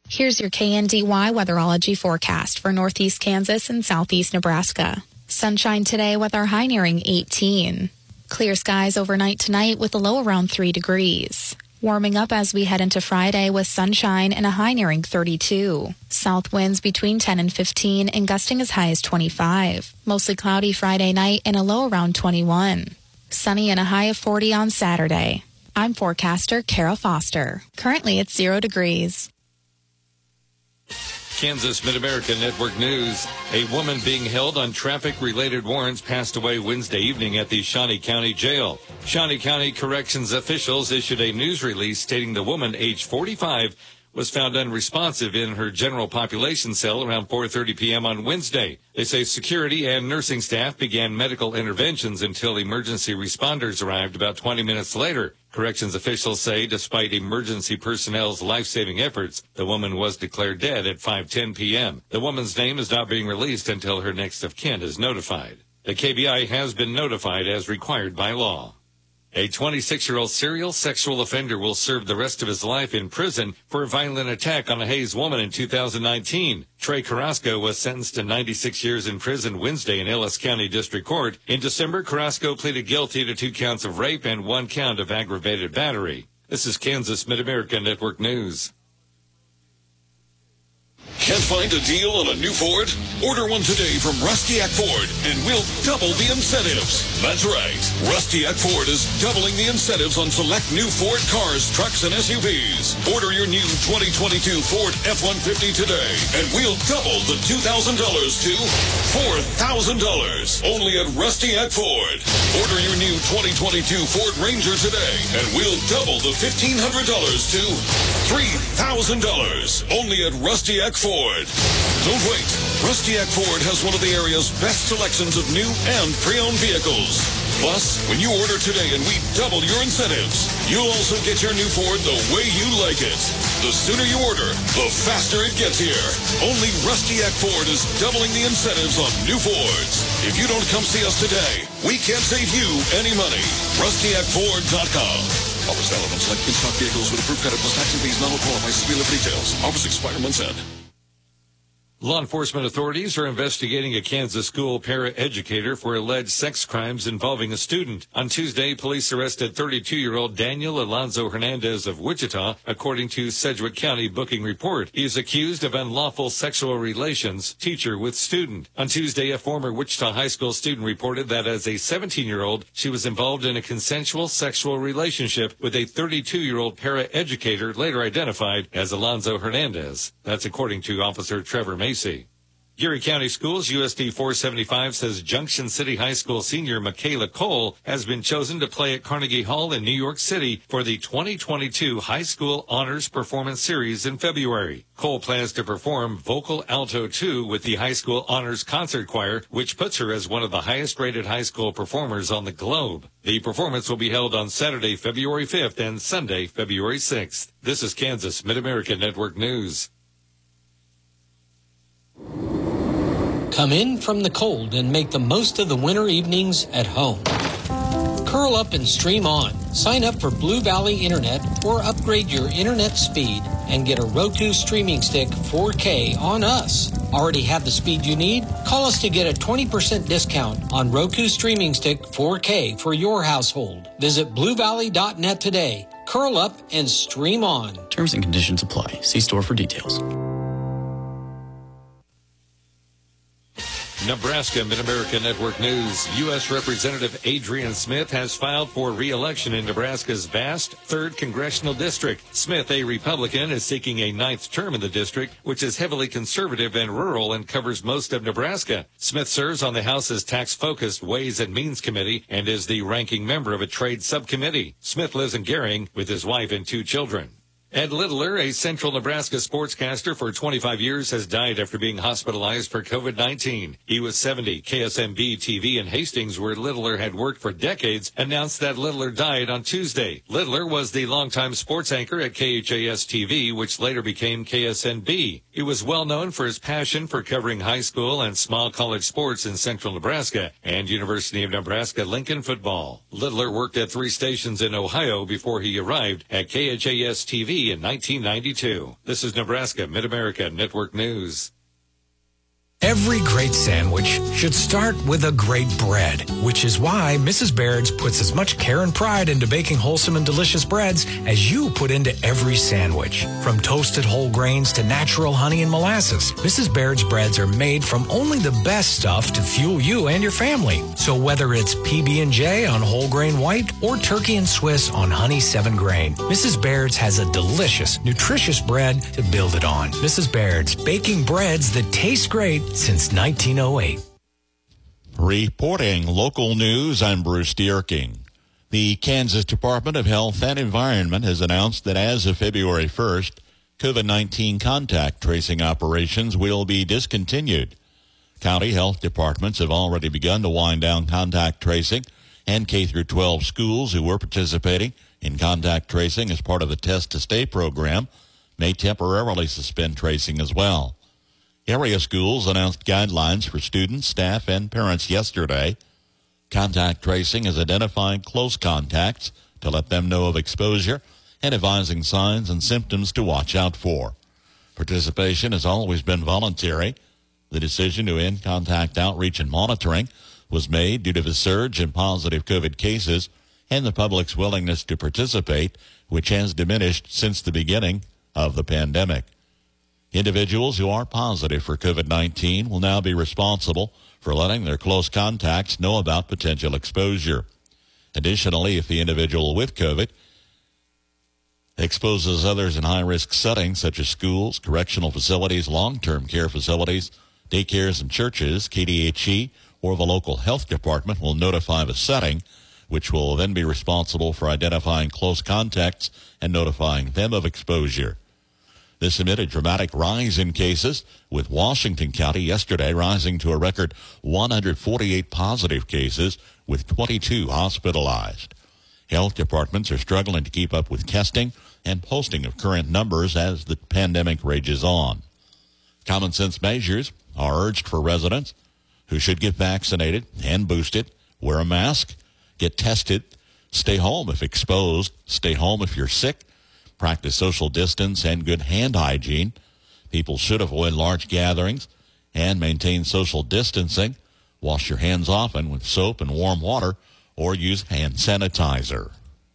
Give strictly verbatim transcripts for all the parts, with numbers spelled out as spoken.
Here's your K N D Y weatherology forecast for northeast Kansas and southeast Nebraska. Sunshine today with our high nearing eighteen. Clear skies overnight tonight with a low around three degrees. Warming up as we head into Friday with sunshine and a high nearing thirty-two. South winds between ten and fifteen and gusting as high as twenty-five. Mostly cloudy Friday night and a low around twenty-one. Sunny and a high of forty on Saturday. I'm forecaster Kara Foster. Currently it's zero degrees. Kansas Mid-America Network News. A woman being held on traffic-related warrants passed away Wednesday evening at the Shawnee County Jail. Shawnee County Corrections officials issued a news release stating the woman, age forty-five, was found unresponsive in her general population cell around four thirty p.m. on Wednesday. They say security and nursing staff began medical interventions until emergency responders arrived about twenty minutes later. Corrections officials say despite emergency personnel's life-saving efforts, the woman was declared dead at five ten p.m. The woman's name is not being released until her next of kin is notified. The K B I has been notified as required by law. A twenty-six-year-old serial sexual offender will serve the rest of his life in prison for a violent attack on a Hayes woman in two thousand nineteen. Trey Carrasco was sentenced to ninety-six years in prison Wednesday in Ellis County District Court. In December, Carrasco pleaded guilty to two counts of rape and one count of aggravated battery. This is Kansas Mid-America Network News. Can't find a deal on a new Ford? Order one today from Rustiak Ford, and we'll double the incentives. That's right. Rustiak Ford is doubling the incentives on select new Ford cars, trucks, and S U Vs. Order your new twenty twenty-two Ford F one fifty today, and we'll double the two thousand dollars to four thousand dollars. Only at Rustiak Ford. Order your new twenty twenty-two Ford Ranger today, and we'll double the fifteen hundred dollars to three thousand dollars. Only at Rustiak Ford. Don't wait. Rustiak Ford has one of the area's best selections of new and pre-owned vehicles. Plus, when you order today and we double your incentives, you'll also get your new Ford the way you like it. The sooner you order, the faster it gets here. Only Rustiak Ford is doubling the incentives on new Fords. If you don't come see us today, we can't save you any money. Rustiak Ford dot com. Offers valid on select in-stock vehicles with approved credit plus tax and fees. Not all qualify. See dealer for details. Offers expire month's end. Law enforcement authorities are investigating a Kansas school paraeducator for alleged sex crimes involving a student. On Tuesday, police arrested thirty-two-year-old Daniel Alonzo Hernandez of Wichita, according to Sedgwick County booking report. He is accused of unlawful sexual relations, teacher with student. On Tuesday, a former Wichita high school student reported that as a seventeen-year-old, she was involved in a consensual sexual relationship with a thirty-two-year-old paraeducator, later identified as Alonzo Hernandez. That's according to Officer Trevor Mason. Geary County Schools U S D four seventy-five says Junction City High School senior Michaela Cole has been chosen to play at Carnegie Hall in New York City for the twenty twenty-two High School Honors Performance Series in February. Cole plans to perform Vocal Alto two with the High School Honors Concert Choir, which puts her as one of the highest-rated high school performers on the globe. The performance will be held on Saturday, February fifth and Sunday, February sixth. This is Kansas Mid-America Network News. Come in from the cold and make the most of the winter evenings at home. Curl up and stream on. Sign up for Blue Valley Internet or upgrade your internet speed and get a Roku streaming stick four K on us. Already have the speed you need? Call us to get a twenty percent discount on Roku streaming stick four K for your household. Visit blue valley dot net today. Curl up and stream on. Terms and conditions apply. See store for details. Nebraska Mid-America Network News. U S Representative Adrian Smith has filed for re-election in Nebraska's vast third congressional district. Smith, a Republican, is seeking a ninth term in the district, which is heavily conservative and rural and covers most of Nebraska. Smith serves on the House's tax-focused Ways and Means Committee and is the ranking member of a trade subcommittee. Smith lives in Gering with his wife and two children. Ed Littler, a Central Nebraska sportscaster for twenty-five years, has died after being hospitalized for COVID nineteen. He was seventy. K S M B T V in Hastings, where Littler had worked for decades, announced that Littler died on Tuesday. Littler was the longtime sports anchor at K H A S T V, which later became K S N B. He was well known for his passion for covering high school and small college sports in Central Nebraska and University of Nebraska-Lincoln football. Littler worked at three stations in Ohio before he arrived at K H A S T V T in nineteen ninety-two. This is Nebraska Mid-America Network News. Every great sandwich should start with a great bread, which is why Missus Baird's puts as much care and pride into baking wholesome and delicious breads as you put into every sandwich. From toasted whole grains to natural honey and molasses, Missus Baird's breads are made from only the best stuff to fuel you and your family. So whether it's P B and J on whole grain white or turkey and Swiss on honey seven grain, Missus Baird's has a delicious, nutritious bread to build it on. Missus Baird's, baking breads that taste great since nineteen oh eight. Reporting local news, I'm Bruce Dierking. The Kansas Department of Health and Environment has announced that as of February first, COVID nineteen contact tracing operations will be discontinued. County health departments have already begun to wind down contact tracing, and K through twelve schools who were participating in contact tracing as part of the Test to Stay program may temporarily suspend tracing as well. Area schools announced guidelines for students, staff, and parents yesterday. Contact tracing is identifying close contacts to let them know of exposure and advising signs and symptoms to watch out for. Participation has always been voluntary. The decision to end contact outreach and monitoring was made due to the surge in positive COVID cases and the public's willingness to participate, which has diminished since the beginning of the pandemic. Individuals who are positive for COVID nineteen will now be responsible for letting their close contacts know about potential exposure. Additionally, if the individual with COVID exposes others in high-risk settings such as schools, correctional facilities, long-term care facilities, daycares, and churches, K D H E or the local health department will notify the setting, which will then be responsible for identifying close contacts and notifying them of exposure. This amid a dramatic rise in cases, with Washington County yesterday rising to a record one hundred forty-eight positive cases, with twenty-two hospitalized. Health departments are struggling to keep up with testing and posting of current numbers as the pandemic rages on. Common sense measures are urged for residents who should get vaccinated and boosted, wear a mask, get tested, stay home if exposed, stay home if you're sick, practice social distance and good hand hygiene. People should avoid large gatherings and maintain social distancing. Wash your hands often with soap and warm water or use hand sanitizer.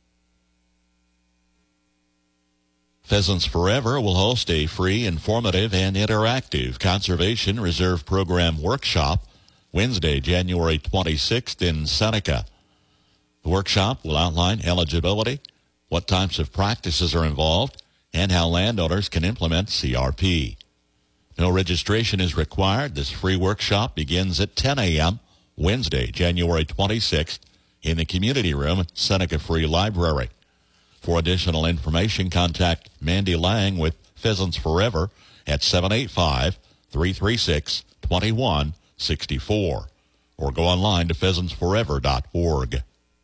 Pheasants Forever will host a free, informative, and interactive Conservation Reserve Program workshop Wednesday, January twenty-sixth in Seneca. The workshop will outline eligibility, what types of practices are involved, and how landowners can implement C R P. No registration is required. This free workshop begins at ten a.m. Wednesday, January twenty-sixth in the community room at Seneca Free Library. For additional information, contact Mandy Lang with Pheasants Forever at seven eight five, three three six, two one six four or go online to pheasants forever dot org.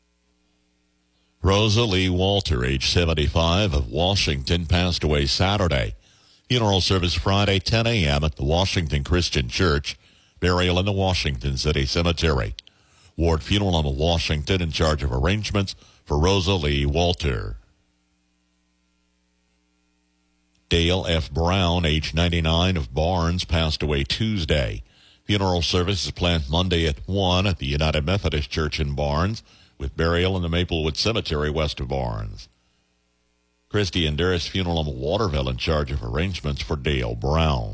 Rosa Lee Walter, age seventy-five, of Washington, passed away Saturday. Funeral service Friday, ten a.m. at the Washington Christian Church. Burial in the Washington City Cemetery. Ward Funeral Home of Washington in charge of arrangements for Rosa Lee Walter. Dale F. Brown, age ninety-nine, of Barnes, passed away Tuesday. Funeral service is planned Monday at one at the United Methodist Church in Barnes, with burial in the Maplewood Cemetery west of Barnes. Christy and Darris Funeral Home of Waterville in charge of arrangements for Dale Brown.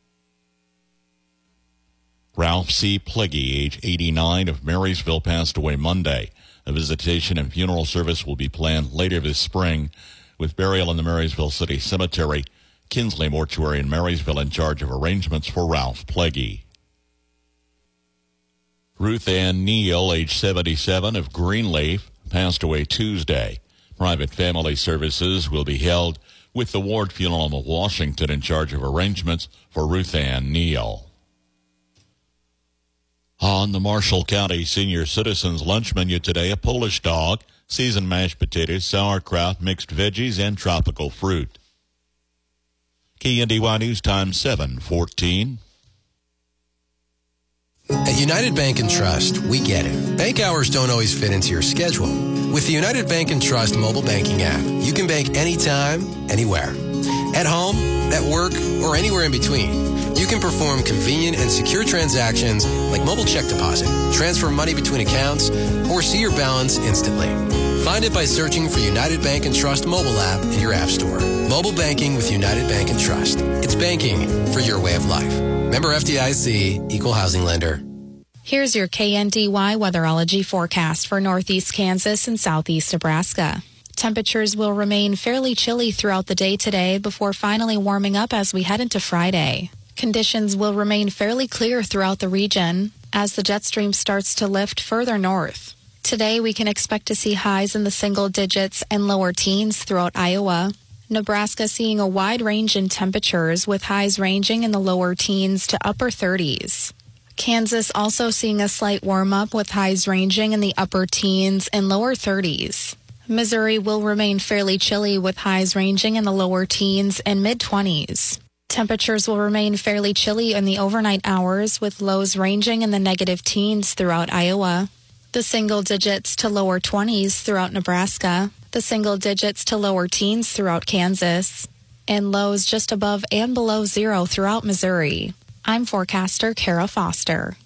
Ralph C. Pleggy, age eighty-nine, of Marysville, passed away Monday. A visitation and funeral service will be planned later this spring, with burial in the Marysville City Cemetery. Kinsley Mortuary in Marysville in charge of arrangements for Ralph Pleggy. Ruth Ann Neal, age seventy-seven, of Greenleaf, passed away Tuesday. Private family services will be held with the Ward Funeral Home of Washington in charge of arrangements for Ruth Ann Neal. On the Marshall County Senior Citizens Lunch menu today, a Polish dog, seasoned mashed potatoes, sauerkraut, mixed veggies, and tropical fruit. K N D Y News Time seven fourteen. At United Bank and Trust, we get it. Bank hours don't always fit into your schedule. With the United Bank and Trust mobile banking app, you can bank anytime, anywhere. At home, at work, or anywhere in between. You can perform convenient and secure transactions like mobile check deposit, transfer money between accounts, or see your balance instantly. Find it by searching for United Bank and Trust mobile app in your app store. Mobile banking with United Bank and Trust. It's banking for your way of life. Member F D I C, Equal Housing Lender. Here's your K N D Y weatherology forecast for northeast Kansas and southeast Nebraska. Temperatures will remain fairly chilly throughout the day today before finally warming up as we head into Friday. Conditions will remain fairly clear throughout the region as the jet stream starts to lift further north. Today, we can expect to see highs in the single digits and lower teens throughout Iowa. Nebraska seeing a wide range in temperatures with highs ranging in the lower teens to upper thirties. Kansas also seeing a slight warm-up with highs ranging in the upper teens and lower thirties. Missouri will remain fairly chilly with highs ranging in the lower teens and mid-twenties. Temperatures will remain fairly chilly in the overnight hours with lows ranging in the negative teens throughout Iowa. The single digits to lower twenties throughout Nebraska. The single digits to lower teens throughout Kansas. And lows just above and below zero throughout Missouri. I'm forecaster Kara Foster.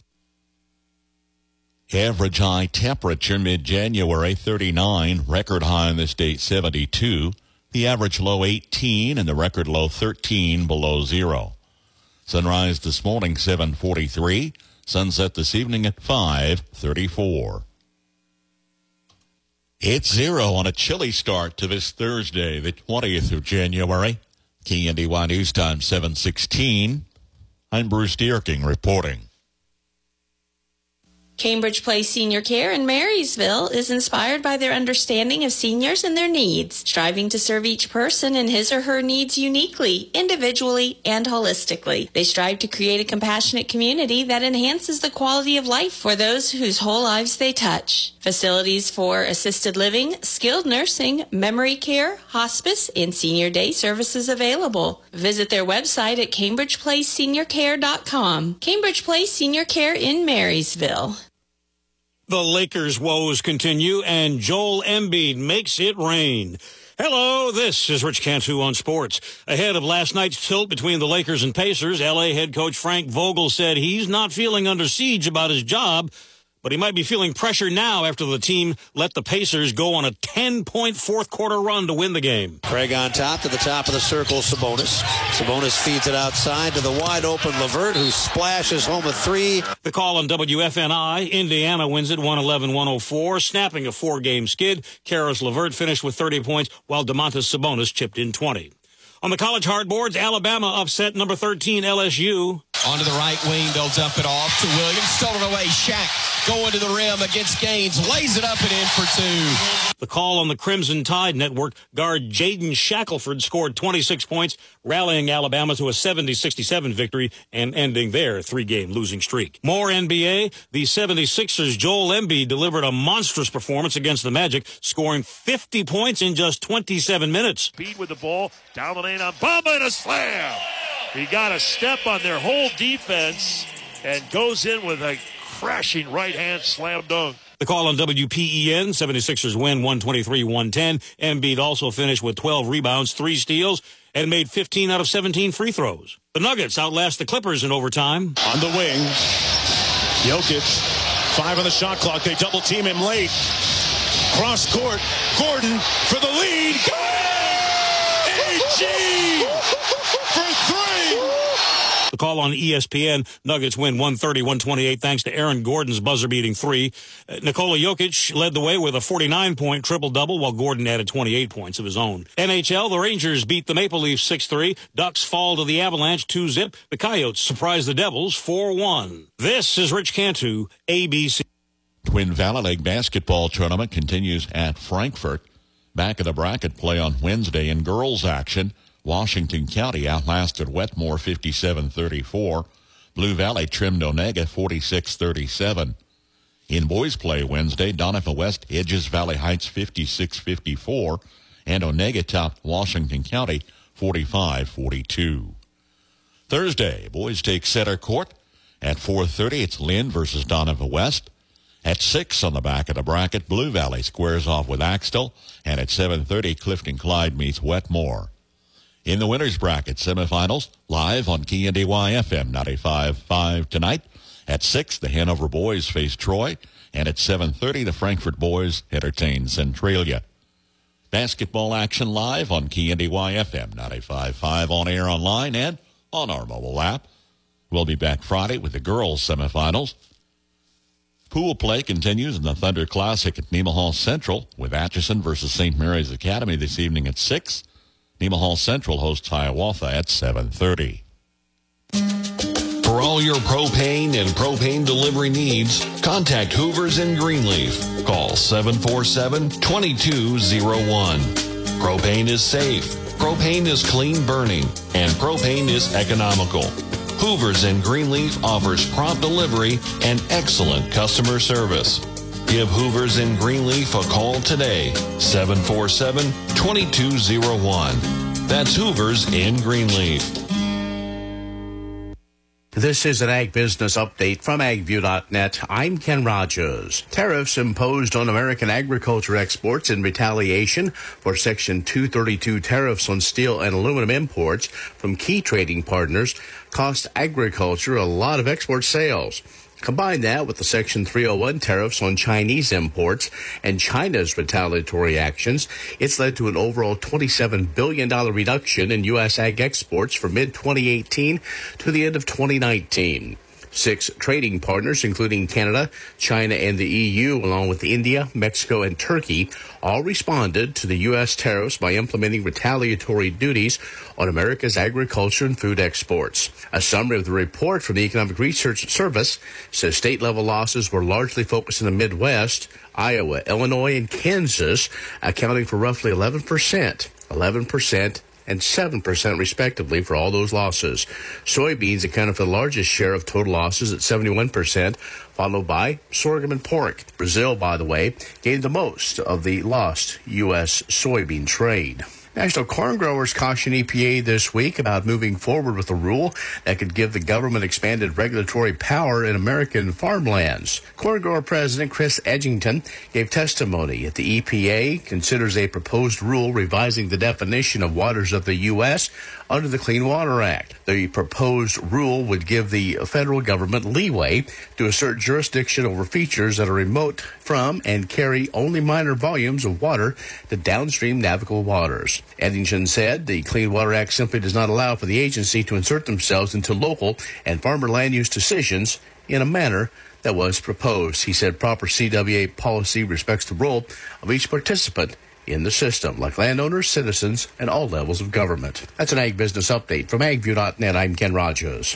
Average high temperature mid-January thirty-nine, record high in the state seventy-two, the average low eighteen, and the record low thirteen below zero. Sunrise this morning seven forty-three, sunset this evening at five thirty-four. It's zero on a chilly start to this Thursday, the twentieth of January. K N D Y News Time seven sixteen. I'm Bruce Dierking reporting. Cambridge Place Senior Care in Marysville is inspired by their understanding of seniors and their needs, striving to serve each person and his or her needs uniquely, individually, and holistically. They strive to create a compassionate community that enhances the quality of life for those whose whole lives they touch. Facilities for assisted living, skilled nursing, memory care, hospice, and senior day services available. Visit their website at cambridge place senior care dot com. Cambridge Place Senior Care in Marysville. The Lakers' woes continue, and Joel Embiid makes it rain. Hello, this is Rich Cantu on sports. Ahead of last night's tilt between the Lakers and Pacers, L A head coach Frank Vogel said he's not feeling under siege about his job, but he might be feeling pressure now after the team let the Pacers go on a ten-point fourth-quarter run to win the game. Craig on top to the top of the circle, Sabonis. Sabonis feeds it outside to the wide-open LeVert, who splashes home a three. The call on W F N I. Indiana wins it one eleven one oh four, snapping a four-game skid. Karis LeVert finished with thirty points, while Domantas Sabonis chipped in twenty. On the college hardboards, Alabama upset number thirteen L S U. Onto the right wing, they'll dump it off to Williams. Stolen away, Shaq going to the rim against Gaines. Lays it up and in for two. The call on the Crimson Tide Network. Guard Jaden Shackelford scored twenty-six points, rallying Alabama to a seventy sixty-seven victory and ending their three-game losing streak. More N B A. The seventy-sixers' Joel Embiid delivered a monstrous performance against the Magic, scoring fifty points in just twenty-seven minutes. Speed with the ball, down the lane on Bamba and a slam. He got a step on their whole defense and goes in with a crashing right-hand slam dunk. The call on W P E N, seventy-sixers win one twenty-three one ten. Embiid also finished with twelve rebounds, three steals, and made fifteen out of seventeen free throws. The Nuggets outlast the Clippers in overtime. On the wing, Jokic, five on the shot clock. They double team him late. Cross court, Gordon for the lead. A G for three. The call on E S P N, Nuggets win one thirty one twenty-eight thanks to Aaron Gordon's buzzer-beating three. Uh, Nikola Jokic led the way with a forty-nine point triple-double, while Gordon added twenty-eight points of his own. N H L, the Rangers beat the Maple Leafs six three. Ducks fall to the Avalanche two zip. The Coyotes surprise the Devils four one. This is Rich Cantu, A B C. Twin Valley League basketball tournament continues at Frankfort. Back of the bracket play on Wednesday in girls action. Washington County outlasted Wetmore fifty-seven thirty-four. Blue Valley trimmed Onega forty-six thirty-seven. In boys play Wednesday, Donovan West edges Valley Heights fifty-six fifty-four, and Onega topped Washington County forty-five forty-two. Thursday, boys take center court. At four thirty, it's Lynn versus Donovan West. At six on the back of the bracket, Blue Valley squares off with Axtell. And at seven thirty, Clifton Clyde meets Wetmore. In the winners bracket semifinals, live on K N D Y F M ninety-five point five tonight. At six, the Hanover boys face Troy. And at seven thirty, the Frankfort boys entertain Centralia. Basketball action live on K N D Y F M ninety-five point five on air online and on our mobile app. We'll be back Friday with the girls semifinals. Pool play continues in the Thunder Classic at Nemaha Central with Atchison versus Saint Mary's Academy this evening at six. Nemaha Central hosts Hiawatha at seven thirty. For all your propane and propane delivery needs, contact Hoovers in Greenleaf. Call seven four seven, two two zero one. Propane is safe, propane is clean burning, and propane is economical. Hoovers in Greenleaf offers prompt delivery and excellent customer service. Give Hoovers in Greenleaf a call today, seven four seven, two two zero one. That's Hoovers in Greenleaf. This is an Ag Business Update from ag view dot net. I'm Ken Rogers. Tariffs imposed on American agriculture exports in retaliation for Section two thirty-two tariffs on steel and aluminum imports from key trading partners cost agriculture a lot of export sales. Combine that with the Section three oh one tariffs on Chinese imports and China's retaliatory actions, it's led to an overall twenty-seven billion dollars reduction in U S ag exports from mid twenty eighteen to the end of twenty nineteen. Six trading partners, including Canada, China, and the E U, along with India, Mexico, and Turkey, all responded to the U S tariffs by implementing retaliatory duties on America's agriculture and food exports. A summary of the report from the Economic Research Service says state-level losses were largely focused in the Midwest, Iowa, Illinois, and Kansas, accounting for roughly eleven percent. eleven percent. And seven percent respectively for all those losses. Soybeans accounted for the largest share of total losses at seventy-one percent, followed by sorghum and pork. Brazil, by the way, gained the most of the lost U S soybean trade. National corn growers caution E P A this week about moving forward with a rule that could give the government expanded regulatory power in American farmlands. Corn grower President Chris Edgington gave testimony at the E P A considers a proposed rule revising the definition of waters of the U S under the Clean Water Act. The proposed rule would give the federal government leeway to assert jurisdiction over features that are remote from and carry only minor volumes of water to downstream navigable waters. Eddington said the Clean Water Act simply does not allow for the agency to insert themselves into local and farmer land use decisions in a manner that was proposed. He said proper C W A policy respects the role of each participant in the system, like landowners, citizens, and all levels of government. That's an Ag Business Update from ag view dot net. I'm Ken Rogers.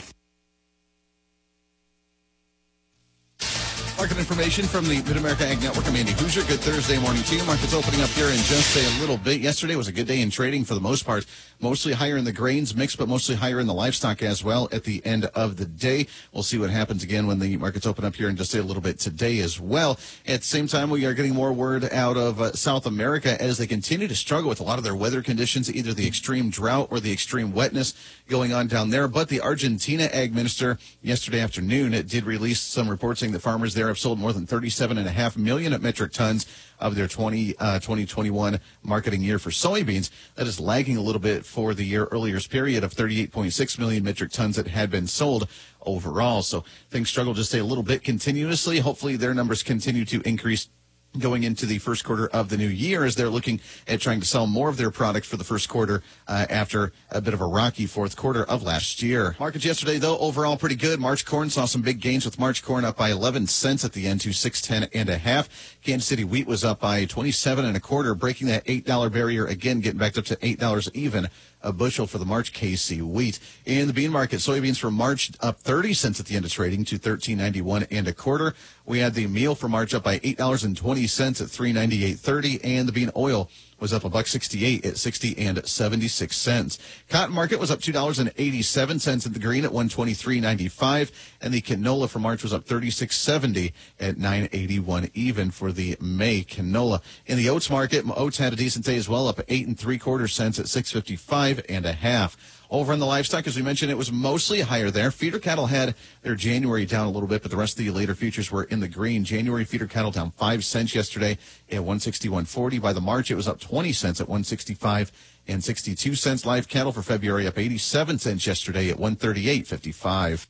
Market information from the Mid-America Ag Network. I'm Andy Hoosier. Good Thursday morning to you. Market's opening up here in just a little bit. Yesterday was a good day in trading for the most part. Mostly higher in the grains mix, but mostly higher in the livestock as well at the end of the day. We'll see what happens again when the markets open up here in just a little bit today as well. At the same time, we are getting more word out of uh, South America as they continue to struggle with a lot of their weather conditions, either the extreme drought or the extreme wetness going on down there. But the Argentina Ag Minister yesterday afternoon did release some reports saying that farmers there have sold more than thirty-seven point five million metric tons of their twenty twenty-one marketing year for soybeans. That is lagging a little bit for the year earlier's period of thirty-eight point six million metric tons that had been sold overall. So things struggle to stay a little bit continuously. Hopefully their numbers continue to increase going into the first quarter of the new year as they're looking at trying to sell more of their product for the first quarter uh, after a bit of a rocky fourth quarter of last year. Markets yesterday, though, overall pretty good. March corn saw some big gains with March corn up by eleven cents at the end to six ten and a half. Kansas City wheat was up by twenty-seven and a quarter, breaking that eight dollar barrier again, getting back up to eight dollars even a bushel for the March K C wheat. In the bean market, soybeans for March up thirty cents at the end of trading to thirteen ninety-one and a quarter. We had the meal for March up by eight dollars and twenty cents at three ninety-eight thirty, and the bean oil was up a buck sixty-eight at sixty and seventy-six cents. Cotton market was up two dollars and eighty-seven cents at the green at one twenty-three ninety-five, and the canola for March was up thirty-six seventy at nine eighty-one even for the May canola. In the oats market, oats had a decent day as well, up eight and three quarter cents at six fifty-five and a half. Over in the livestock, as we mentioned, it was mostly higher there. Feeder cattle had their January down a little bit, but the rest of the later futures were in the green. January feeder cattle down five cents yesterday at one sixty-one forty. By the March, it was up twenty cents at one sixty-five and sixty-two cents. Live cattle for February up eighty-seven cents yesterday at one thirty-eight fifty-five.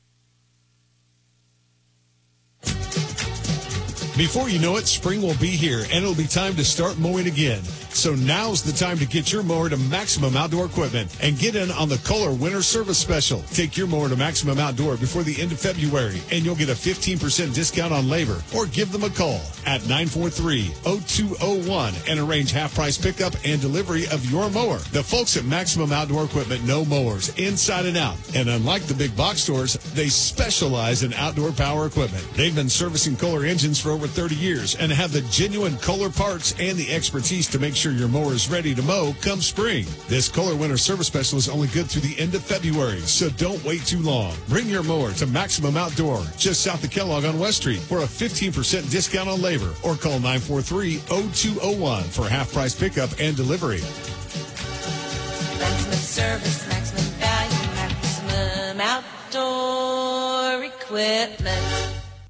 Before you know it, spring will be here, and it'll be time to start mowing again. So now's the time to get your mower to Maximum Outdoor Equipment and get in on the Kohler Winter Service Special. Take your mower to Maximum Outdoor before the end of February, and you'll get a fifteen percent discount on labor. Or give them a call at nine four three, oh two oh one and arrange half-price pickup and delivery of your mower. The folks at Maximum Outdoor Equipment know mowers inside and out, and unlike the big box stores, they specialize in outdoor power equipment. They've been servicing Kohler engines for over thirty years and have the genuine Kohler parts and the expertise to make sure your mower is ready to mow come spring. This Kohler Winter Service Special is only good through the end of February, so don't wait too long. Bring your mower to Maximum Outdoor, just south of Kellogg on West Street, for a fifteen percent discount on labor, or call nine four three, oh two oh one for half-price pickup and delivery. Maximum service, maximum value, maximum outdoor equipment.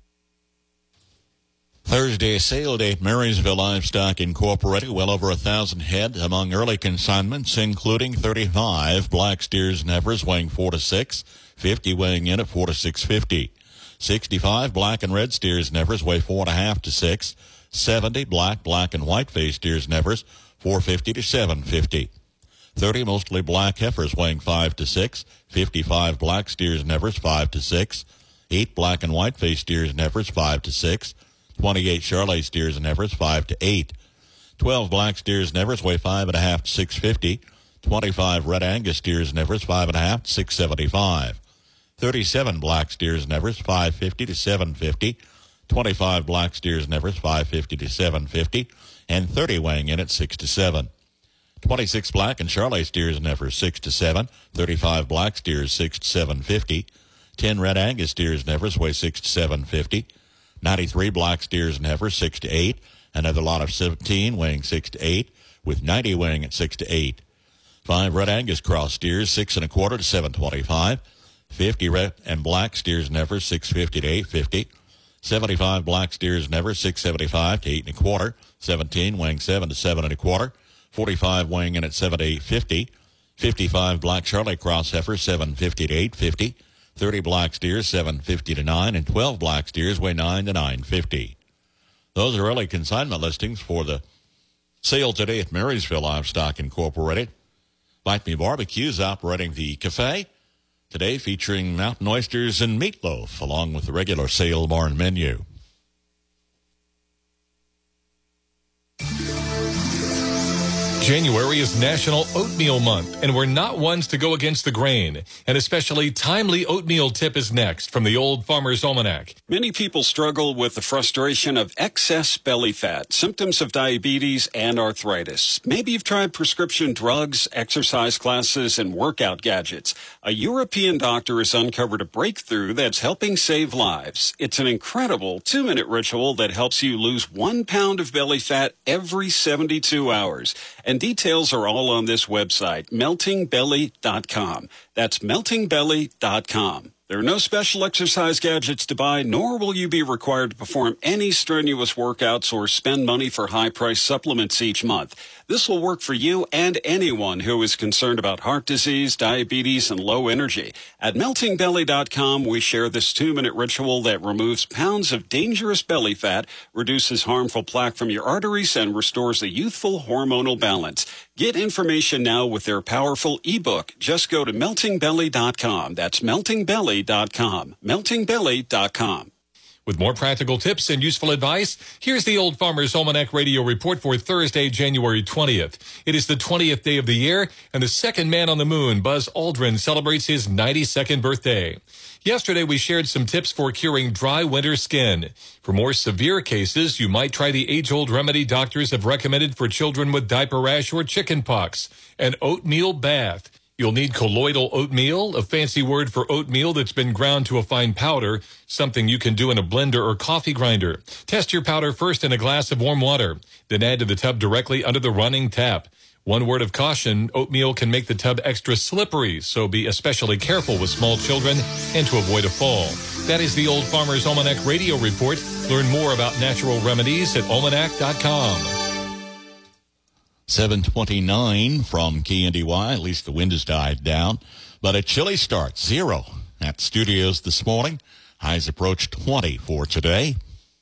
Thursday sale day at Marysville Livestock Incorporated, well over a thousand head among early consignments, including thirty-five black steers and heifers weighing four to six, fifty weighing in at four to six fifty. sixty-five black and red steers and heifers weigh four and a half to six. seventy black, black and white faced steers and heifers four fifty to seven fifty. thirty mostly black heifers weighing five to six. fifty-five black steers and heifers five to six. eight black and white faced steers and heifers five to six. twenty-eight Charolais steers and heifers five to eight. twelve black steers and heifers weigh five and a half to six fifty. twenty-five red Angus steers and heifers five and a half to six seventy-five. thirty-seven black steers and heifers five fifty to seven fifty. twenty-five black steers and heifers five fifty to seven fifty, and thirty weighing in at six to seven. twenty-six black and Charolais steers and heifers six to seven. thirty-five black steers six to seven fifty. ten red Angus steers and heifers weigh six to seven fifty. ninety-three black steers and heifers six to eight. Another lot of seventeen weighing six to eight, with ninety weighing at six to eight. Five red Angus cross steers six and a quarter to seven twenty-five. fifty red and black steers and heifers six fifty to eight fifty. seventy-five black steers and heifers six seventy-five to eight and a quarter. seventeen weighing seven to seven and a quarter. forty-five weighing in at seven to eight fifty. fifty-five black Charolais cross heifers seven fifty to eight fifty. thirty black steers, seven fifty to nine, and twelve black steers weigh nine to nine fifty. Those are early consignment listings for the sale today at Marysville Livestock Incorporated. Bite Me Barbecues operating the cafe today, featuring mountain oysters and meatloaf, along with the regular sale barn menu. January is National Oatmeal Month, and we're not ones to go against the grain. An especially timely oatmeal tip is next from the Old Farmer's Almanac. Many people struggle with the frustration of excess belly fat, symptoms of diabetes, and arthritis. Maybe you've tried prescription drugs, exercise classes, and workout gadgets. A European doctor has uncovered a breakthrough that's helping save lives. It's an incredible two-minute ritual that helps you lose one pound of belly fat every seventy-two hours. And details are all on this website, melting belly dot com. That's melting belly dot com. There are no special exercise gadgets to buy, nor will you be required to perform any strenuous workouts or spend money for high-priced supplements each month. This will work for you and anyone who is concerned about heart disease, diabetes, and low energy. At melting belly dot com, we share this two-minute ritual that removes pounds of dangerous belly fat, reduces harmful plaque from your arteries, and restores a youthful hormonal balance. Get information now with their powerful ebook. Just go to melting belly dot com. That's melting belly dot com. melting belly dot com. With more practical tips and useful advice, here's the Old Farmer's Almanac Radio Report for Thursday, January twentieth. It is the twentieth day of the year, and the second man on the moon, Buzz Aldrin, celebrates his ninety-second birthday. Yesterday, we shared some tips for curing dry winter skin. For more severe cases, you might try the age-old remedy doctors have recommended for children with diaper rash or chicken pox, an oatmeal bath. You'll need colloidal oatmeal, a fancy word for oatmeal that's been ground to a fine powder, something you can do in a blender or coffee grinder. Test your powder first in a glass of warm water, then add to the tub directly under the running tap. One word of caution, oatmeal can make the tub extra slippery, so be especially careful with small children and to avoid a fall. That is the Old Farmer's Almanac Radio Report. Learn more about natural remedies at almanac dot com. seven twenty-nine from K N D Y. At least the wind has died down. But a chilly start, zero at studios this morning. Highs approach twenty for today.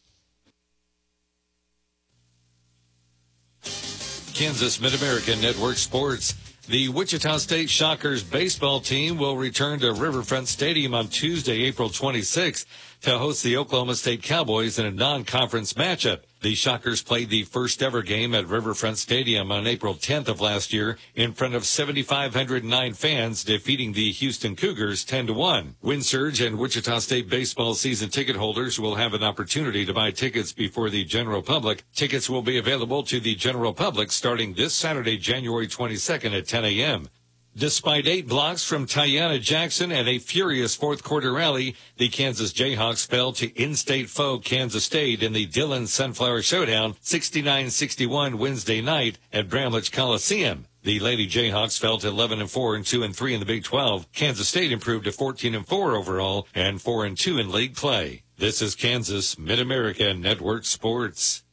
Kansas Mid-American Network Sports. The Wichita State Shockers baseball team will return to Riverfront Stadium on Tuesday, April twenty-sixth, to host the Oklahoma State Cowboys in a non-conference matchup. The Shockers played the first ever game at Riverfront Stadium on April tenth of last year in front of seven thousand five hundred nine fans, defeating the Houston Cougars ten to one. WindSurge and Wichita State baseball season ticket holders will have an opportunity to buy tickets before the general public. Tickets will be available to the general public starting this Saturday, January twenty-second at ten a.m. Despite eight blocks from Tiana Jackson and a furious fourth quarter rally, the Kansas Jayhawks fell to in-state foe Kansas State in the Dillon Sunflower Showdown sixty-nine sixty-one Wednesday night at Bramlage Coliseum. The Lady Jayhawks fell to eleven and four and two and three in the Big twelve. Kansas State improved to fourteen and four overall and four and two in league play. This is Kansas Mid-America Network Sports.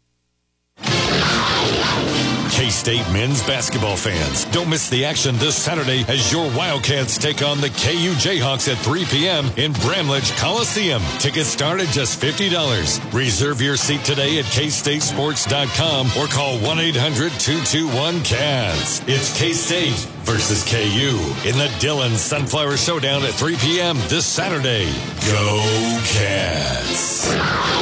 K-State men's basketball fans, don't miss the action this Saturday as your Wildcats take on the K U Jayhawks at three p.m. in Bramlage Coliseum. Tickets start at just fifty dollars. Reserve your seat today at k state sports dot com or call one eight hundred two two one C A S. It's K-State versus K U in the Dillon Sunflower Showdown at three p.m. this Saturday. Go Cats!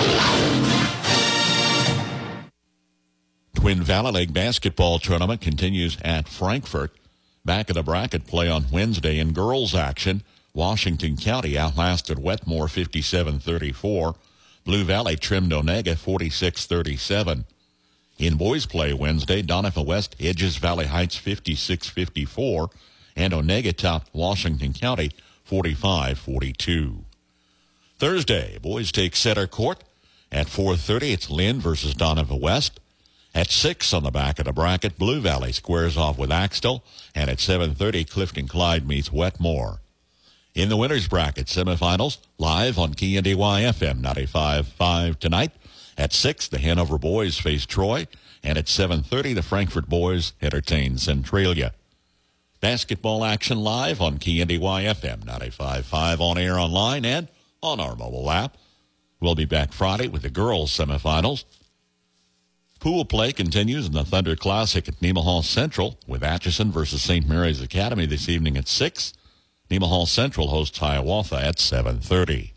Twin Valley League basketball tournament continues at Frankfort. Back of the bracket play on Wednesday in girls action. Washington County outlasted Wetmore fifty-seven thirty-four. Blue Valley trimmed Onega forty-six thirty-seven. In boys play Wednesday, Donovan West edges Valley Heights fifty-six fifty-four, and Onega topped Washington County forty-five forty-two. Thursday, boys take center court. At four thirty, it's Lynn versus Donovan West. At six on the back of the bracket, Blue Valley squares off with Axtell, and at seven thirty, Clifton Clyde meets Wetmore. In the winners bracket semifinals, live on K N D Y F M ninety-five point five tonight. At six, the Hanover boys face Troy, and at seven thirty, the Frankfort boys entertain Centralia. Basketball action live on K N D Y F M ninety-five point five on air online and on our mobile app. We'll be back Friday with the girls semifinals. Pool play continues in the Thunder Classic at Nemaha Central with Atchison versus Saint Mary's Academy this evening at six. Nemaha Central hosts Hiawatha at seven thirty.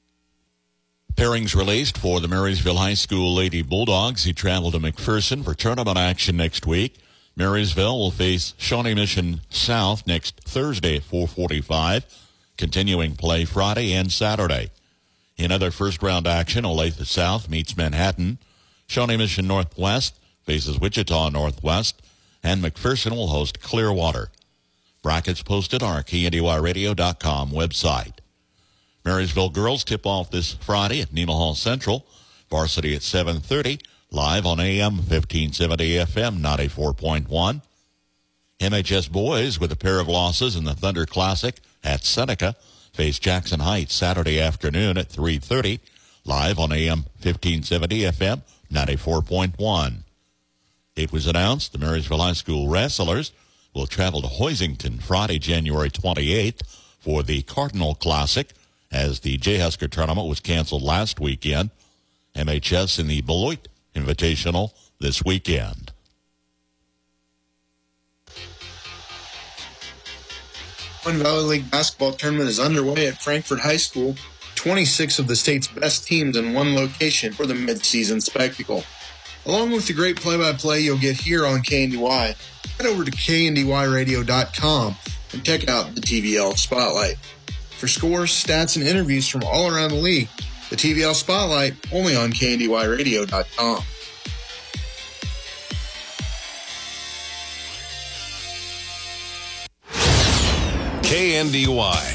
Pairings released for the Marysville High School Lady Bulldogs who travel to McPherson for tournament action next week. Marysville will face Shawnee Mission South next Thursday at four forty-five, continuing play Friday and Saturday. In other first-round action, Olathe South meets Manhattan. Shawnee Mission Northwest faces Wichita Northwest, and McPherson will host Clearwater. Brackets posted on our K N D Y radio dot com website. Marysville girls tip off this Friday at Nemaha Central. Varsity at seven thirty, live on A M fifteen seventy F M ninety-four point one. M H S boys with a pair of losses in the Thunder Classic at Seneca face Jackson Heights Saturday afternoon at three thirty, live on A M fifteen seventy F M ninety-four point one. It was announced the Marysville High School wrestlers will travel to Hoisington Friday, January twenty-eighth for the Cardinal Classic as the Jayhusker tournament was canceled last weekend. M H S in the Beloit Invitational this weekend. Twin Valley League basketball tournament is underway at Frankfort High School. twenty-six of the state's best teams in one location for the mid-season spectacle. Along with the great play-by-play you'll get here on K N D Y, head over to K N D Y radio dot com and check out the T V L Spotlight. For scores, stats, and interviews from all around the league, the T V L Spotlight only on K N D Y radio dot com. K N D Y.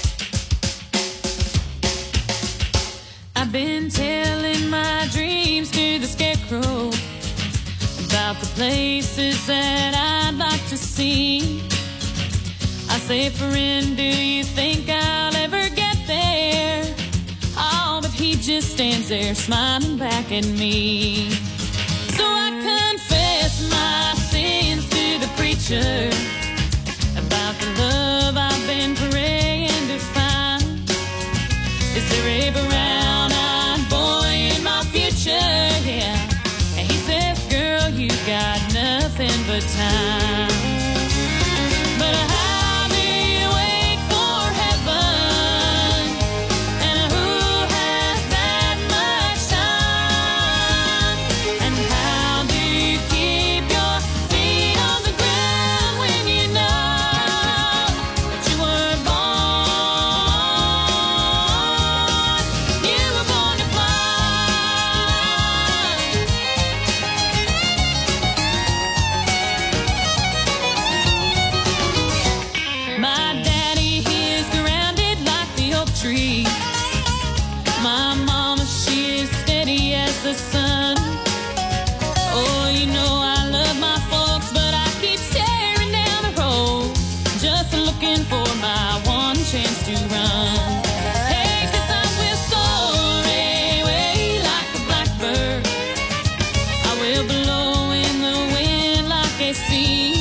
I've been telling my dreams to place that I'd like to see. I say, friend, do you think I'll ever get there? Oh, but he just stands there smiling back at me. So I confess my sins to the preacher about the love I've been praying to find. Is there a brown-eyed boy in my future? Yeah. And he says, girl, you got nothing but time. But how do you wait for heaven? And who has that much time? And how do you keep your feet on the ground when you know that you were born? You were born to fly. My daddy, he is grounded like the oak tree. My mama, she is steady as the sun. Oh, you know I love my folks, but I keep staring down the road, just looking for my one chance to run. Hey, 'cause I will soar away like a blackbird. I will blow in the wind like a sea.